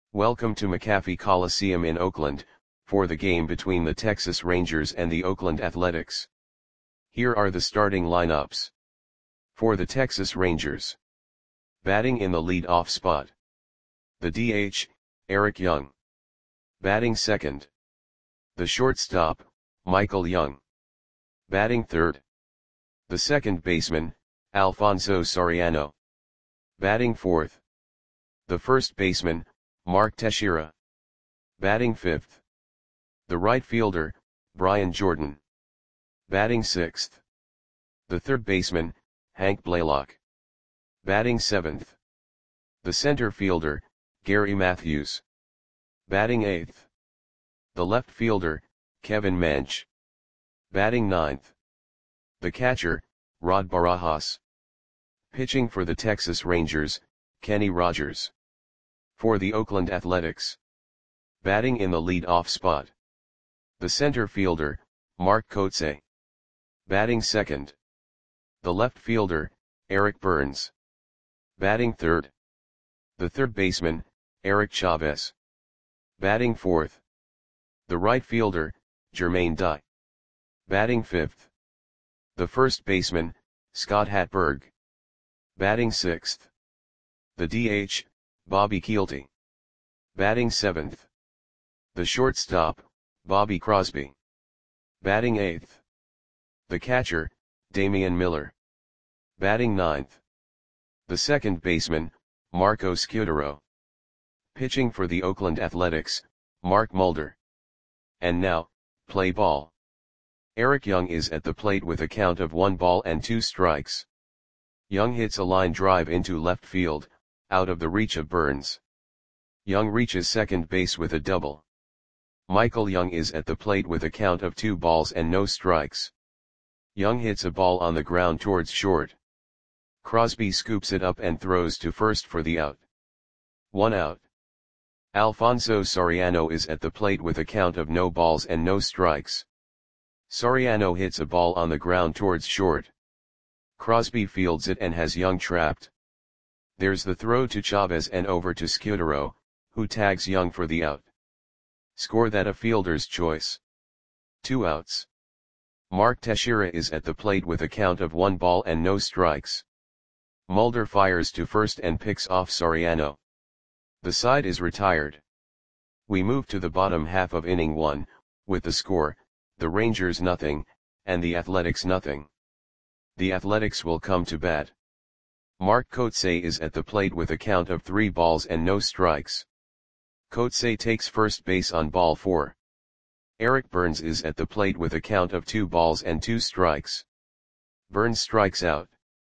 Welcome to McAfee Coliseum in Oakland, for the game between the Texas Rangers and the Oakland Athletics. Here are the starting lineups. For the Texas Rangers. Batting in the lead-off spot. The DH, Eric Young. Batting second. The shortstop, Michael Young. Batting third. The second baseman, Alfonso Soriano. Batting fourth. The first baseman, Mark Teixeira. Batting fifth. The right fielder, Brian Jordan. Batting sixth. The third baseman, Hank Blaylock. Batting seventh. The center fielder, Gary Matthews. Batting eighth. The left fielder, Kevin Manch. Batting ninth. The catcher, Rod Barajas. Pitching for the Texas Rangers, Kenny Rogers. For the Oakland Athletics. Batting in the lead-off spot. The center fielder, Mark Kotsay. Batting second. The left fielder, Eric Burns. Batting third. The third baseman, Eric Chavez. Batting fourth. The right fielder, Jermaine Dye. Batting fifth. The first baseman, Scott Hatberg. Batting sixth. The DH, Bobby Kielty. Batting seventh. The shortstop, Bobby Crosby. Batting eighth. The catcher, Damian Miller. Batting ninth. The second baseman, Marco Scudero. Pitching for the Oakland Athletics, Mark Mulder. And now, play ball. Eric Young is at the plate with a count of 1-2 strikes. Young hits a line drive into left field, out of the reach of Burns. Young reaches second base with a double. Michael Young is at the plate with a count of 2-0 strikes. Young hits a ball on the ground towards short. Crosby scoops it up and throws to first for the out. 1 out. Alfonso Soriano is at the plate with a count of 0 strikes. Soriano hits a ball on the ground towards short. Crosby fields it and has Young trapped. There's the throw to Chavez and over to Scudero, who tags Young for the out. Score that a fielder's choice. 2 outs. Mark Teixeira is at the plate with a count of 1-0 strikes. Mulder fires to first and picks off Soriano. The side is retired. We move to the bottom half of inning 1, with the score, the Rangers 0, and the Athletics 0. The Athletics will come to bat. Mark Kotsay is at the plate with a count of 3-0 strikes. Kotsay takes first base on ball 4. Eric Burns is at the plate with a count of 2-2 strikes. Burns strikes out.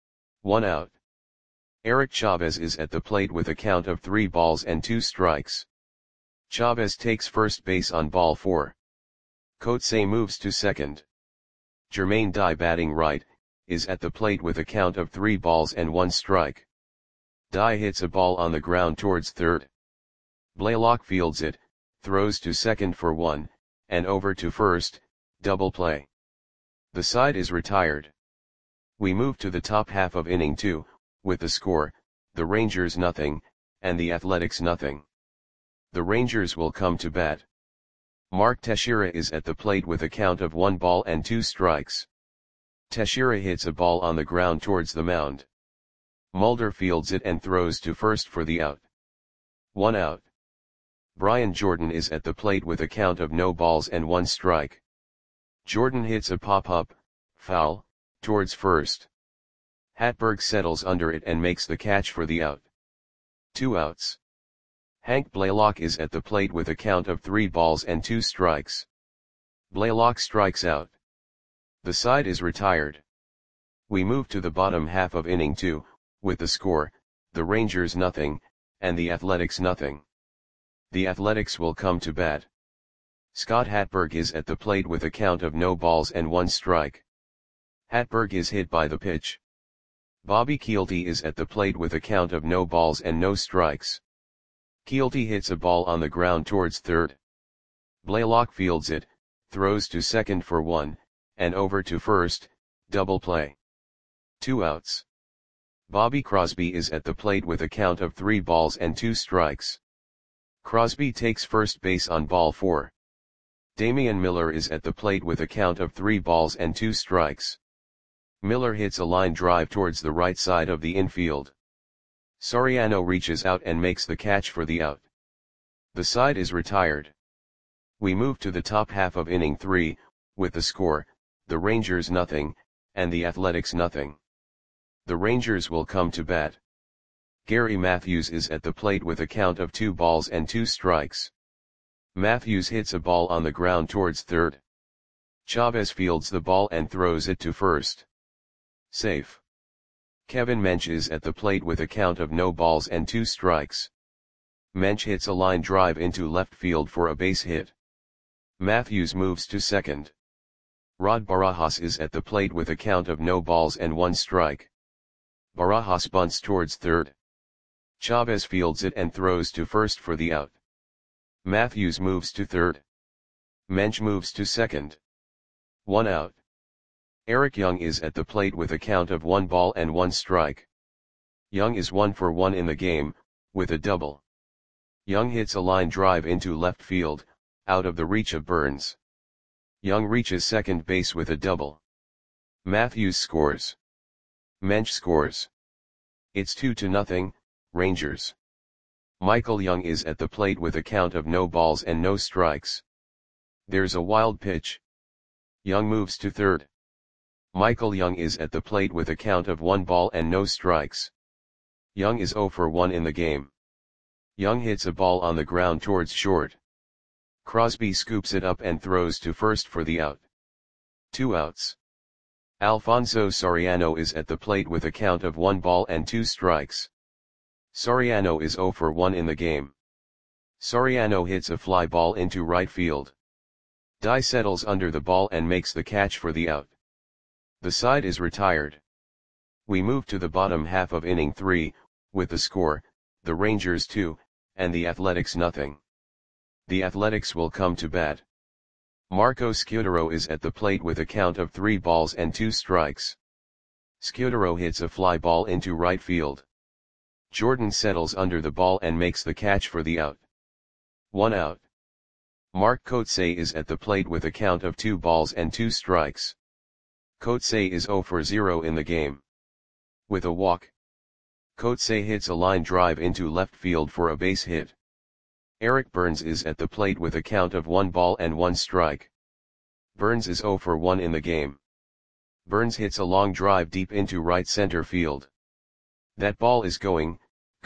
1 out. Eric Chavez is at the plate with a count of 3-2 strikes. Chavez takes first base on ball 4. Kotsay moves to second. Jermaine Dye, batting right, is at the plate with a count of 3-1 strike. Dye hits a ball on the ground towards third. Blaylock fields it, throws to second for 1, and over to first, double play. The side is retired. We move to the top half of inning 2, with the score, the Rangers 0, and the Athletics 0. The Rangers will come to bat. Mark Teixeira is at the plate with a count of 1-2 strikes. Teixeira hits a ball on the ground towards the mound. Mulder fields it and throws to first for the out. 1 out. Brian Jordan is at the plate with a count of 0-1 strike. Jordan hits a pop-up, foul, towards first. Hatberg settles under it and makes the catch for the out. 2 outs. Hank Blaylock is at the plate with a count of 3-2 strikes. Blaylock strikes out. The side is retired. We move to the bottom half of inning 2, with the score, the Rangers 0, and the Athletics 0. The Athletics will come to bat. Scott Hatberg is at the plate with a count of 0-1 strike. Hatberg is hit by the pitch. Bobby Kielty is at the plate with a count of 0 strikes. Kielty hits a ball on the ground towards third. Blaylock fields it, throws to second for 1, and over to first, double play. 2 outs. Bobby Crosby is at the plate with a count of 3-2 strikes. Crosby takes first base on ball 4. Damian Miller is at the plate with a count of 3 balls and 2 strikes. Miller hits a line drive towards the right side of the infield. Soriano reaches out and makes the catch for the out. The side is retired. We move to the top half of inning 3, with the score, the Rangers nothing, and the Athletics nothing. The Rangers will come to bat. Gary Matthews is at the plate with a count of 2 balls and 2 strikes. Matthews hits a ball on the ground towards third. Chavez fields the ball and throws it to first. Safe. Kevin Mench is at the plate with a count of no balls and 2 strikes. Mench hits a line drive into left field for a base hit. Matthews moves to second. Rod Barajas is at the plate with a count of no balls and 1 strike. Barajas bunts towards third. Chavez fields it and throws to first for the out. Matthews moves to third. Mench moves to second. 1 out. Eric Young is at the plate with a count of 1 ball and 1 strike. Young is 1 for 1 in the game, with a double. Young hits a line drive into left field, out of the reach of Burns. Young reaches second base with a double. Matthews scores. Mench scores. It's 2-0, Rangers. Michael Young is at the plate with a count of no balls and no strikes. There's a wild pitch. Young moves to third. Michael Young is at the plate with a count of 1 ball and no strikes. Young is 0 for 1 in the game. Young hits a ball on the ground towards short. Crosby scoops it up and throws to first for the out. 2 outs. Alfonso Soriano is at the plate with a count of 1 ball and 2 strikes. Soriano is 0 for 1 in the game. Soriano hits a fly ball into right field. Dye settles under the ball and makes the catch for the out. The side is retired. We move to the bottom half of inning 3, with the score, the Rangers 2, and the Athletics nothing. The Athletics will come to bat. Marco Scutaro is at the plate with a count of 3 balls and 2 strikes. Scutaro hits a fly ball into right field. Jordan settles under the ball and makes the catch for the out. 1 out. Mark Kotsay is at the plate with a count of 2 balls and 2 strikes. Kotsay is 0 for 0 in the game. With a walk. Kotsay hits a line drive into left field for a base hit. Eric Burns is at the plate with a count of 1 ball and 1 strike. Burns is 0 for 1 in the game. Burns hits a long drive deep into right center field. That ball is gone.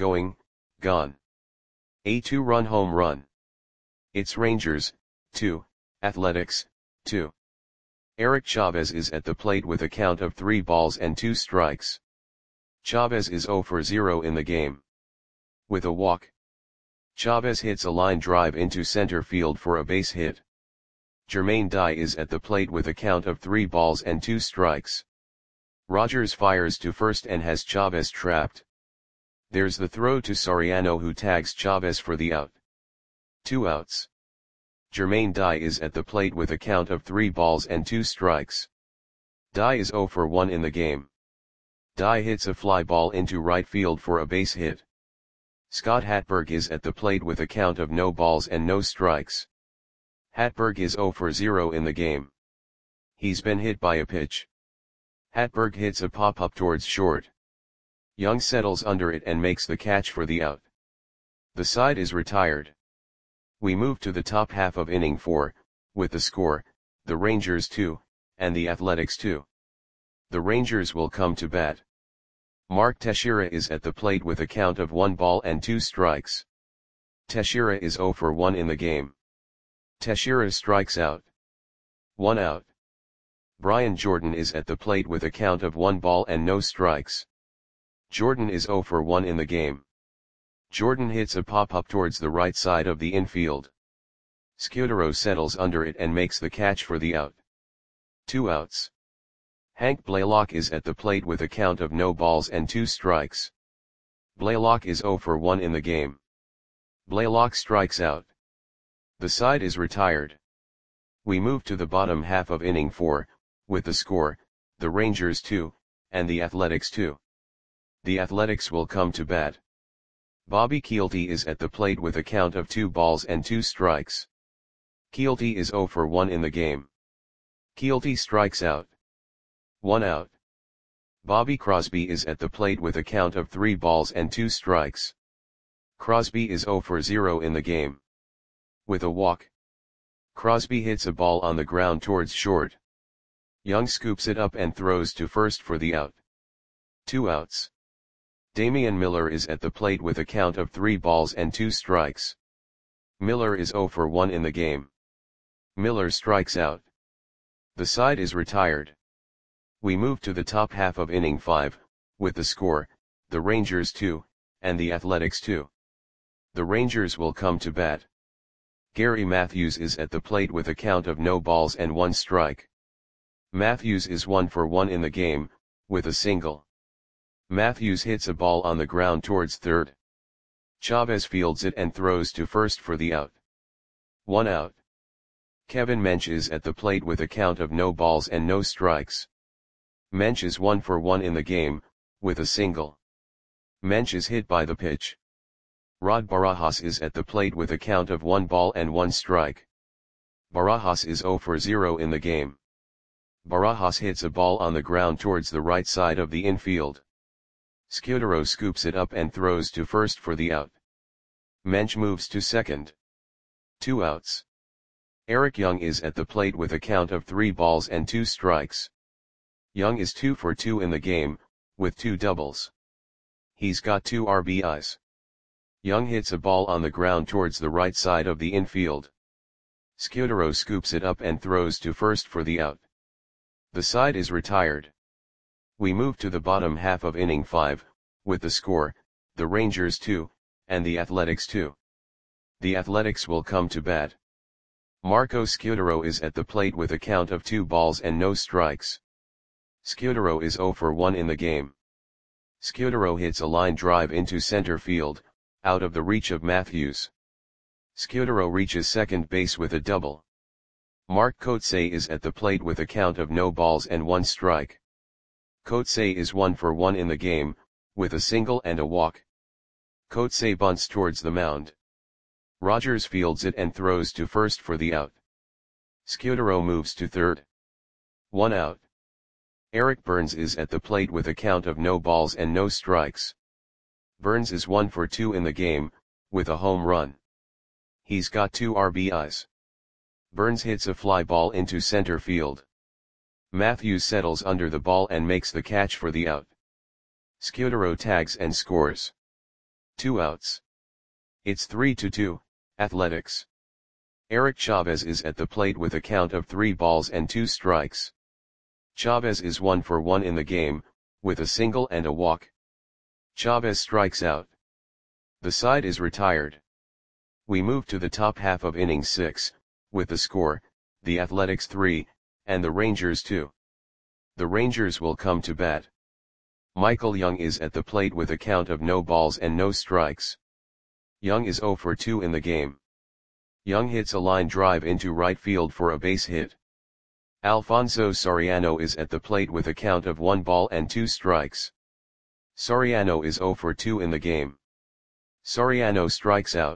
A 2-run home run. It's Rangers, 2, Athletics, 2. Eric Chavez is at the plate with a count of 3 balls and 2 strikes. Chavez is 0 for 0 in the game. With a walk. Chavez hits a line drive into center field for a base hit. Jermaine Dye is at the plate with a count of 3 balls and 2 strikes. Rogers fires to first and has Chavez trapped. There's the throw to Soriano who tags Chavez for the out. 2 outs. Jermaine Dye is at the plate with a count of 3 balls and 2 strikes. Dye is 0 for 1 in the game. Dye hits a fly ball into right field for a base hit. Scott Hatberg is at the plate with a count of no balls and no strikes. Hatberg is 0 for 0 in the game. He's been hit by a pitch. Hatberg hits a pop-up towards short. Young settles under it and makes the catch for the out. The side is retired. We move to the top half of inning 4, with the score, the Rangers 2, and the Athletics 2. The Rangers will come to bat. Mark Teixeira is at the plate with a count of 1 ball and 2 strikes. Teixeira is 0 for 1 in the game. Teixeira strikes out. 1 out. Brian Jordan is at the plate with a count of 1 ball and no strikes. Jordan is 0 for 1 in the game. Jordan hits a pop-up towards the right side of the infield. Scutaro settles under it and makes the catch for the out. 2 outs. Hank Blaylock is at the plate with a count of no balls and 2 strikes. Blaylock is 0 for 1 in the game. Blaylock strikes out. The side is retired. We move to the bottom half of inning 4, with the score, the Rangers 2, and the Athletics 2. The Athletics will come to bat. Bobby Kielty is at the plate with a count of 2 balls and 2 strikes. Kielty is 0 for 1 in the game. Kielty strikes out. 1 out. Bobby Crosby is at the plate with a count of 3 balls and 2 strikes. Crosby is 0 for 0 in the game. With a walk. Crosby hits a ball on the ground towards short. Young scoops it up and throws to first for the out. 2 outs. Damian Miller is at the plate with a count of 3 balls and 2 strikes. Miller is 0 for 1 in the game. Miller strikes out. The side is retired. We move to the top half of inning 5, with the score, the Rangers 2, and the Athletics 2. The Rangers will come to bat. Gary Matthews is at the plate with a count of no balls and 1 strike. Matthews is 1 for 1 in the game, with a single. Matthews hits a ball on the ground towards third. Chavez fields it and throws to first for the out. 1 out. Kevin Mench is at the plate with a count of no balls and no strikes. Mench is 1 for 1 in the game, with a single. Mench is hit by the pitch. Rod Barajas is at the plate with a count of 1 ball and 1 strike. Barajas is 0 for 0 in the game. Barajas hits a ball on the ground towards the right side of the infield. Scudero scoops it up and throws to first for the out. Mench moves to second. 2 outs. Eric Young is at the plate with a count of 3 balls and 2 strikes. Young is 2 for 2 in the game, with 2 doubles. He's got 2 RBIs. Young hits a ball on the ground towards the right side of the infield. Scudero scoops it up and throws to first for the out. The side is retired. We move to the bottom half of inning 5, with the score, the Rangers 2, and the Athletics 2. The Athletics will come to bat. Marco Scudero is at the plate with a count of 2 balls and no strikes. Scudero is 0 for 1 in the game. Scudero hits a line drive into center field, out of the reach of Matthews. Scudero reaches second base with a double. Mark Kotsay is at the plate with a count of no balls and 1 strike. Kotsay is 1 for 1 in the game, with a single and a walk. Kotsay bunts towards the mound. Rogers fields it and throws to first for the out. Scudero moves to third. 1 out. Eric Burns is at the plate with a count of no balls and no strikes. Burns is 1 for 2 in the game, with a home run. He's got 2 RBIs. Burns hits a fly ball into center field. Matthews settles under the ball and makes the catch for the out. Scudero tags and scores. 2 outs. It's 3-2, Athletics. Eric Chavez is at the plate with a count of 3 balls and 2 strikes. Chavez is 1 for 1 in the game, with a single and a walk. Chavez strikes out. The side is retired. We move to the top half of inning 6, with the score, the Athletics 3, and the Rangers 2. The Rangers will come to bat. Michael Young is at the plate with a count of no balls and no strikes. Young is 0 for 2 in the game. Young hits a line drive into right field for a base hit. Alfonso Soriano is at the plate with a count of 1 ball and 2 strikes. Soriano is 0 for 2 in the game. Soriano strikes out.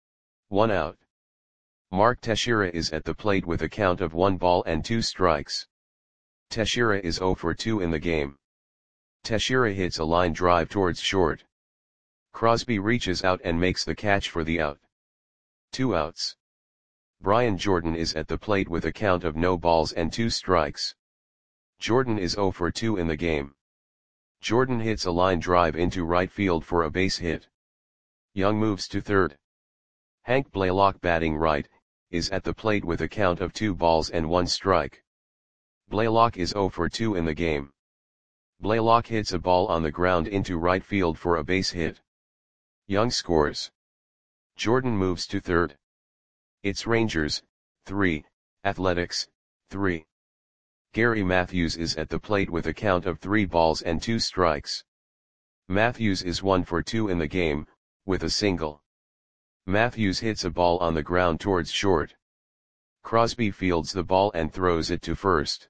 1 out. Mark Teixeira is at the plate with a count of 1 ball and 2 strikes. Teixeira is 0 for 2 in the game. Teixeira hits a line drive towards short. Crosby reaches out and makes the catch for the out. 2 outs. Brian Jordan is at the plate with a count of no balls and 2 strikes. Jordan is 0 for 2 in the game. Jordan hits a line drive into right field for a base hit. Young moves to third. Hank Blaylock, batting right, is at the plate with a count of 2 balls and 1 strike. Blaylock is 0 for 2 in the game. Blaylock hits a ball on the ground into right field for a base hit. Young scores. Jordan moves to third. It's Rangers, 3, Athletics, 3. Gary Matthews is at the plate with a count of 3 balls and 2 strikes. Matthews is 1 for 2 in the game, with a single. Matthews hits a ball on the ground towards short. Crosby fields the ball and throws it to first.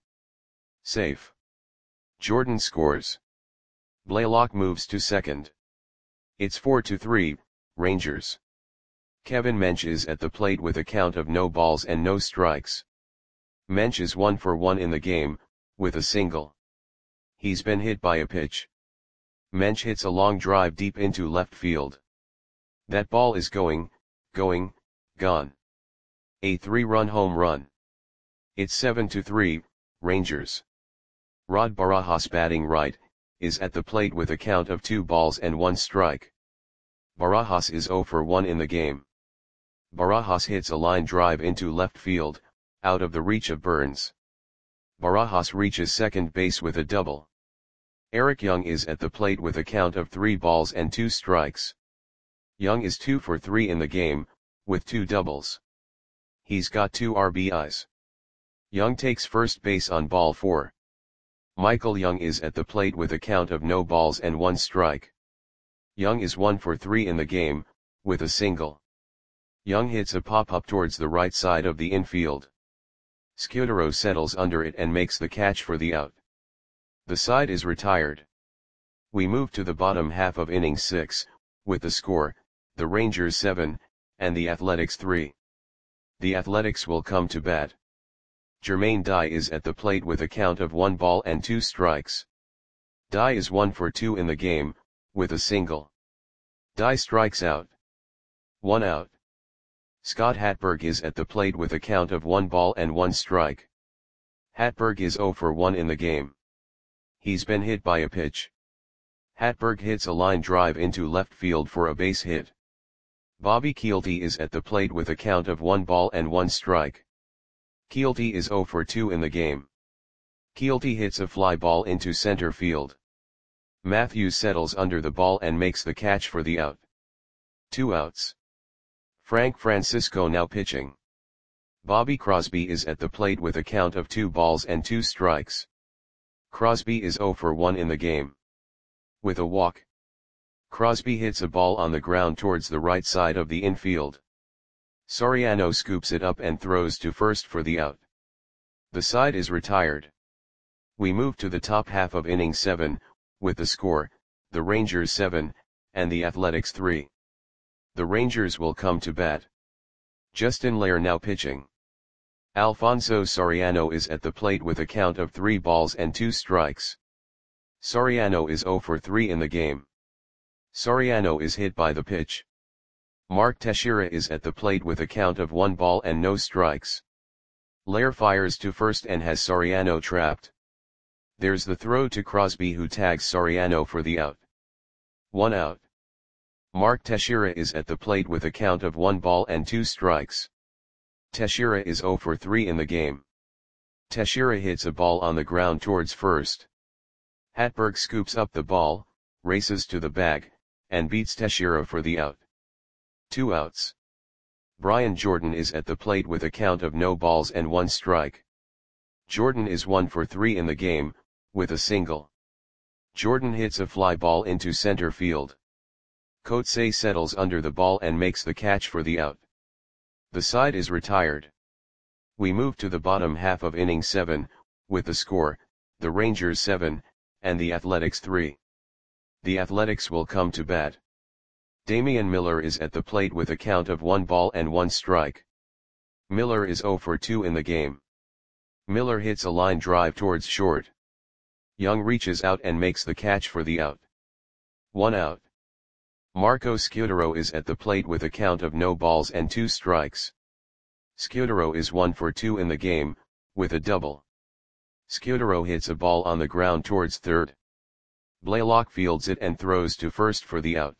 Safe. Jordan scores. Blaylock moves to second. It's 4-3, Rangers. Kevin Mensch is at the plate with a count of no balls and no strikes. Mensch is 1 for 1 in the game, with a single. He's been hit by a pitch. Mensch hits a long drive deep into left field. That ball is going, gone. A 3-run home run. It's 7-3, Rangers. Rod Barajas, batting right, is at the plate with a count of 2 balls and 1 strike. Barajas is 0 for 1 in the game. Barajas hits a line drive into left field, out of the reach of Burns. Barajas reaches second base with a double. Eric Young is at the plate with a count of 3 balls and 2 strikes. Young is 2 for 3 in the game, with 2 doubles. He's got 2 RBIs. Young takes first base on ball 4. Michael Young is at the plate with a count of no balls and 1 strike. Young is 1 for 3 in the game, with a single. Young hits a pop-up towards the right side of the infield. Scudero settles under it and makes the catch for the out. The side is retired. We move to the bottom half of inning 6, with the score, the Rangers 7, and the Athletics 3. The Athletics will come to bat. Jermaine Dye is at the plate with a count of 1 ball and 2 strikes. Dye is 1 for 2 in the game, with a single. Dye strikes out. 1 out. Scott Hatberg is at the plate with a count of 1 ball and 1 strike. Hatberg is 0 for 1 in the game. He's been hit by a pitch. Hatberg hits a line drive into left field for a base hit. Bobby Kielty is at the plate with a count of 1 ball and 1 strike. Kielty is 0 for 2 in the game. Kielty hits a fly ball into center field. Matthews settles under the ball and makes the catch for the out. 2 outs. Frank Francisco now pitching. Bobby Crosby is at the plate with a count of 2 balls and 2 strikes. Crosby is 0 for 1 in the game. With a walk. Crosby hits a ball on the ground towards the right side of the infield. Soriano scoops it up and throws to first for the out. The side is retired. We move to the top half of inning 7, with the score, the Rangers 7, and the Athletics 3. The Rangers will come to bat. Justin Lair now pitching. Alfonso Soriano is at the plate with a count of 3 balls and 2 strikes. Soriano is 0 for 3 in the game. Soriano is hit by the pitch. Mark Teixeira is at the plate with a count of 1 ball and no strikes. Lair fires to first and has Soriano trapped. There's the throw to Crosby, who tags Soriano for the out. 1 out. Mark Teixeira is at the plate with a count of 1 ball and 2 strikes. Teixeira is 0 for 3 in the game. Teixeira hits a ball on the ground towards first. Hatberg scoops up the ball, races to the bag, and beats Teixeira for the out. 2 outs. Brian Jordan is at the plate with a count of no balls and 1 strike. Jordan is 1 for 3 in the game, with a single. Jordan hits a fly ball into center field. Coetzee settles under the ball and makes the catch for the out. The side is retired. We move to the bottom half of inning 7, with the score, the Rangers 7, and the Athletics 3. The Athletics will come to bat. Damian Miller is at the plate with a count of 1 ball and 1 strike. Miller is 0 for 2 in the game. Miller hits a line drive towards short. Young reaches out and makes the catch for the out. 1 out. Marco Scudero is at the plate with a count of no balls and 2 strikes. Scudero is 1 for 2 in the game, with a double. Scudero hits a ball on the ground towards third. Blaylock fields it and throws to first for the out.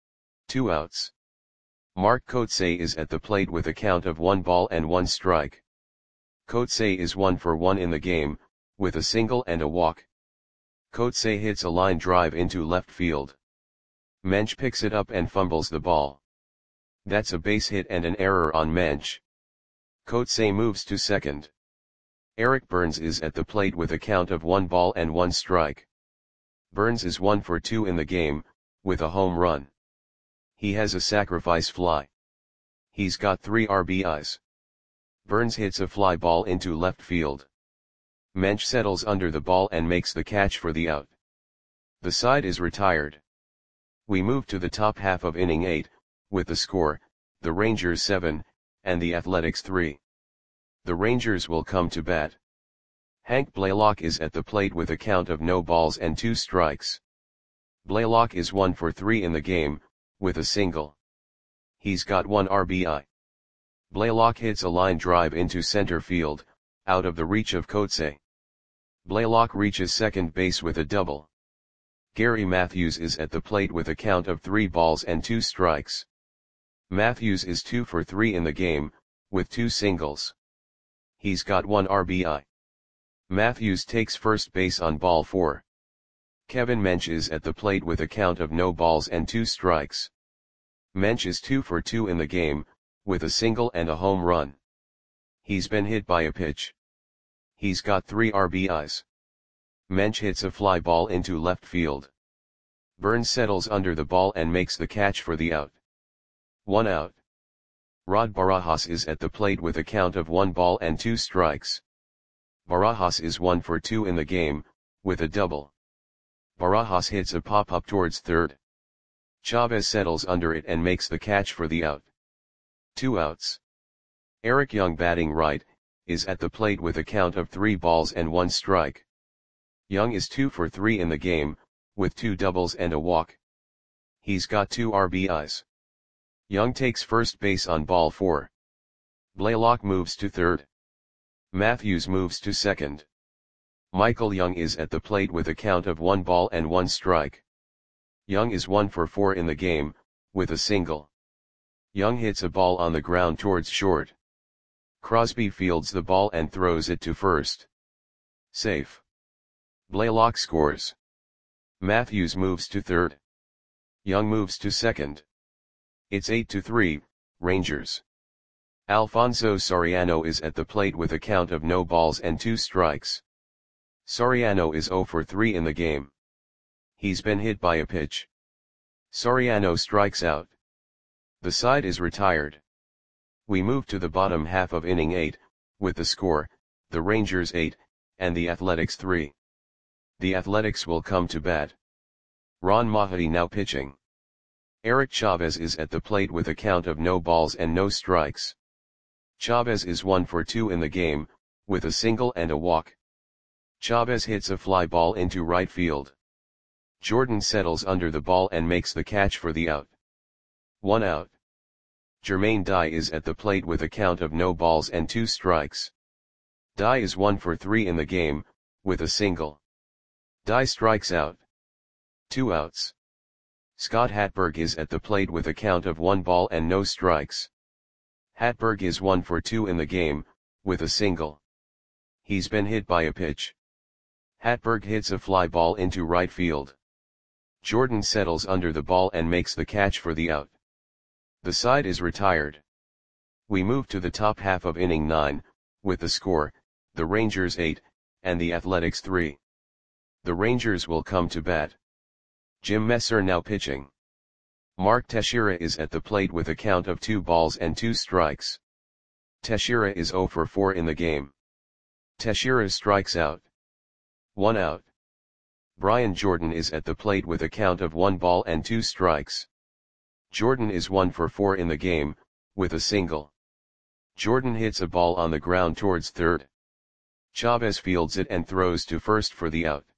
2 outs. Mark Coetzee is at the plate with a count of 1 ball and 1 strike. Coetzee is 1 for 1 in the game, with a single and a walk. Coetzee hits a line drive into left field. Mensch picks it up and fumbles the ball. That's a base hit and an error on Mensch. Coetzee moves to second. Eric Burns is at the plate with a count of 1 ball and 1 strike. Burns is 1 for 2 in the game, with a home run. He has a sacrifice fly. He's got 3 RBIs. Burns hits a fly ball into left field. Mensch settles under the ball and makes the catch for the out. The side is retired. We move to the top half of inning 8, with the score, the Rangers 7, and the Athletics 3. The Rangers will come to bat. Hank Blaylock is at the plate with a count of no balls and 2 strikes. Blaylock is 1 for 3 in the game, with a single. He's got 1 RBI. Blaylock hits a line drive into center field, out of the reach of Coetzee. Blaylock reaches second base with a double. Gary Matthews is at the plate with a count of 3 balls and 2 strikes. Matthews is 2 for 3 in the game, with 2 singles. He's got 1 RBI. Matthews takes first base on ball 4. Kevin Mench is at the plate with a count of no balls and 2 strikes. Mench is 2 for 2 in the game, with a single and a home run. He's been hit by a pitch. He's got 3 RBIs. Mench hits a fly ball into left field. Burns settles under the ball and makes the catch for the out. 1 out. Rod Barajas is at the plate with a count of 1 ball and 2 strikes. Barajas is 1 for 2 in the game, with a double. Barajas hits a pop-up towards third. Chavez settles under it and makes the catch for the out. 2 outs. Eric Young, batting right, is at the plate with a count of 3 balls and 1 strike. Young is 2 for 3 in the game, with 2 doubles and a walk. He's got 2 RBIs. Young takes first base on ball 4. Blaylock moves to third. Matthews moves to second. Michael Young is at the plate with a count of 1 ball and 1 strike. Young is 1 for 4 in the game, with a single. Young hits a ball on the ground towards short. Crosby fields the ball and throws it to first. Safe. Blaylock scores. Matthews moves to third. Young moves to second. It's 8-3, Rangers. Alfonso Soriano is at the plate with a count of no balls and 2 strikes. Soriano is 0 for 3 in the game. He's been hit by a pitch. Soriano strikes out. The side is retired. We move to the bottom half of inning 8, with the score, the Rangers 8, and the Athletics 3. The Athletics will come to bat. Ron Mahetti now pitching. Eric Chavez is at the plate with a count of no balls and no strikes. Chavez is 1 for 2 in the game, with a single and a walk. Chavez hits a fly ball into right field. Jordan settles under the ball and makes the catch for the out. 1 out. Jermaine Dye is at the plate with a count of no balls and 2 strikes. Dye is 1 for 3 in the game, with a single. Dye strikes out. 2 outs. Scott Hatberg is at the plate with a count of 1 ball and no strikes. Hatberg is 1 for 2 in the game, with a single. He's been hit by a pitch. Hatberg hits a fly ball into right field. Jordan settles under the ball and makes the catch for the out. The side is retired. We move to the top half of inning 9, with the score, the Rangers 8, and the Athletics 3. The Rangers will come to bat. Jim Messer now pitching. Mark Teixeira is at the plate with a count of 2 balls and 2 strikes. Teixeira is 0 for 4 in the game. Teixeira strikes out. 1 out. Brian Jordan is at the plate with a count of 1 ball and 2 strikes. Jordan is 1 for 4 in the game, with a single. Jordan hits a ball on the ground towards third. Chavez fields it and throws to first for the out.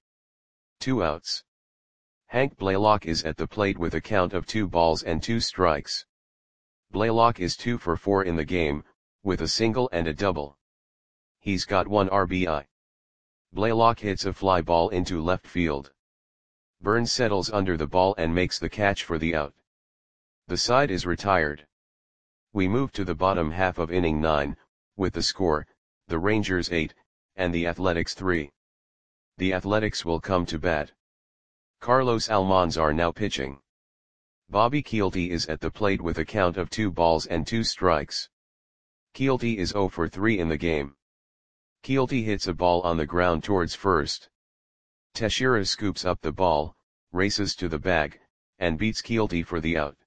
2 outs. Hank Blaylock is at the plate with a count of 2 balls and 2 strikes. Blaylock is 2 for 4 in the game, with a single and a double. He's got 1 RBI. Blaylock hits a fly ball into left field. Burns settles under the ball and makes the catch for the out. The side is retired. We move to the bottom half of inning 9, with the score, the Rangers 8, and the Athletics 3. The Athletics will come to bat. Carlos Almanzar now pitching. Bobby Kielty is at the plate with a count of 2 balls and 2 strikes. Kielty is 0 for 3 in the game. Kielty hits a ball on the ground towards first. Teixeira scoops up the ball, races to the bag, and beats Kielty for the out.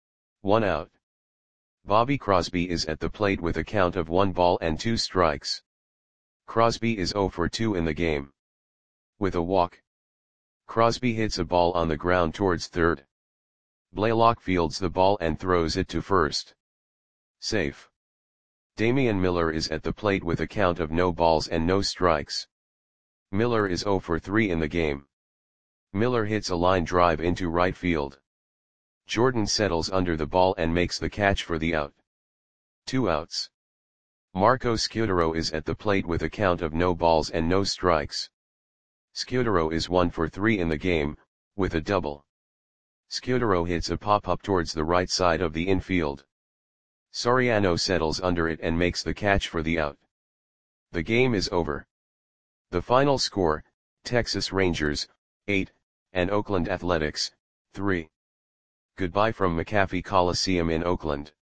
1 out. Bobby Crosby is at the plate with a count of 1 ball and 2 strikes. Crosby is 0 for 2 in the game. With a walk. Crosby hits a ball on the ground towards third. Blaylock fields the ball and throws it to first. Safe. Damian Miller is at the plate with a count of no balls and no strikes. Miller is 0 for 3 in the game. Miller hits a line drive into right field. Jordan settles under the ball and makes the catch for the out. 2 outs. Marco Scutaro is at the plate with a count of no balls and no strikes. Scutaro is 1 for 3 in the game, with a double. Scutaro hits a pop-up towards the right side of the infield. Soriano settles under it and makes the catch for the out. The game is over. The final score, Texas Rangers, 8, and Oakland Athletics, 3. Goodbye from McAfee Coliseum in Oakland.